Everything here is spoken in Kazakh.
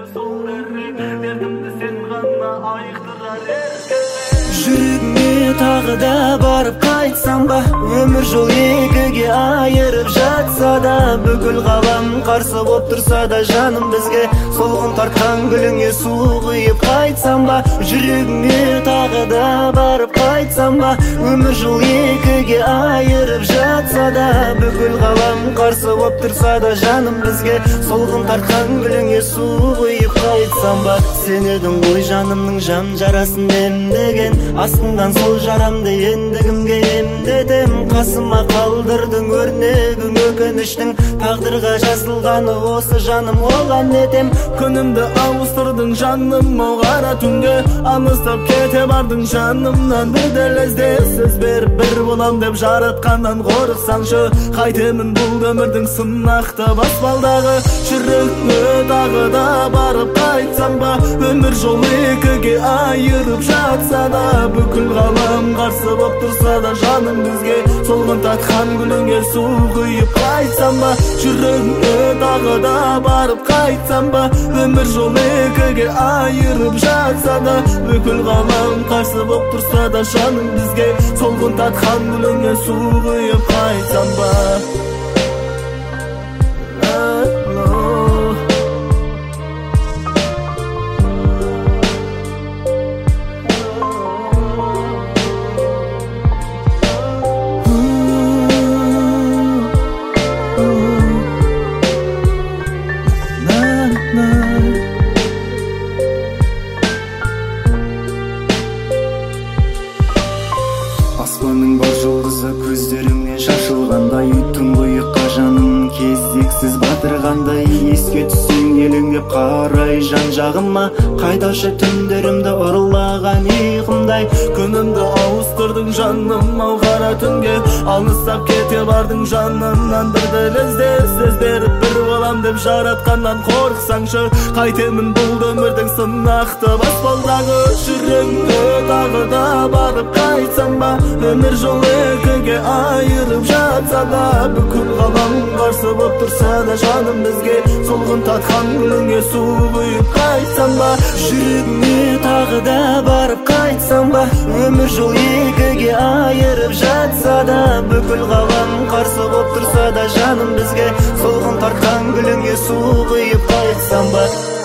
Жүрегіме тағы да барып қайтсам ба, өмір жол екіге айырып жатса да, бүкіл ғалам қарсы боп тұрса да, жаным бізге солғын тартқан гүліңе су құйып қайтсам ба. Жүрегіме тағы да барып қайтсам ба, өмір жол екіге айырып жатса да, бүкіл ғалам қарсы боп тұрса да, жаным бізге солғын тартқан гүліңе су құйып қайтсам ба. Сен едің ғой жанымның жан жарасын емдеген, астыңдан сол жарамды енді кімге емдетем. Қасыма қалдырдың өрнегің өкініштің, тағдырға жазылғаны осы жаным оған етем. Күнімді ауыстырдың жаным ау қара түнге, аңыстап кете бардың жанымнан бір лезде. Сөз беріп бір болам деп жаратқаннан қорықсаңшы, қайтемін бұл өмірдің сынақты баспалдағы. Жүрегіме тағы да барып қайтсам ба, өмір жол екіге айырып жатса да, бүкіл ғалам қарсы боп тұрса да, жаным бізге солғын татқан гүліңе су құйып қайтсам ба. Жүрегіме тағы да барып қайтсам ба, өмір жол екіге айырып жатса да, бүкіл ғалам қарсы боп тұрса да, жаным бізге солғын татқан гүліңе су құйып қайтсам ба. Аспанның бар жұлдызы көздеріңнен шашылғандай, тұңғиыққа жаным кезексіз батырғандай. Еске түссең елеңдеп қарай жан жағыма, қайдашы түндерімді ұрлаған ұйқымдай. Күнімді ауыстырдың жаным ау қара түнге, алыстап кете бардың жанымнан бір лезде. Сөз беріп бір болам деп жаратқаннан қорықсаңшы, қайтемін бұл өмірдің сынақты баспалдағы. Жүрегіме тағы да барып қайтсам ба, өмір жол екіге айырып жатса да, бүкіл ғалам қарсы боп тұрса да, жаным бізге солғын татқан гүліңе су құйып қайтсам ба. Жүрегіме тағы да барып қайтсам ба, өмір жол екіге айырып жатса да, бүкіл ғалам қарсы боп тұрса да, жаным бізге солғын тартқан гүліңе су құйып қайтсам ба.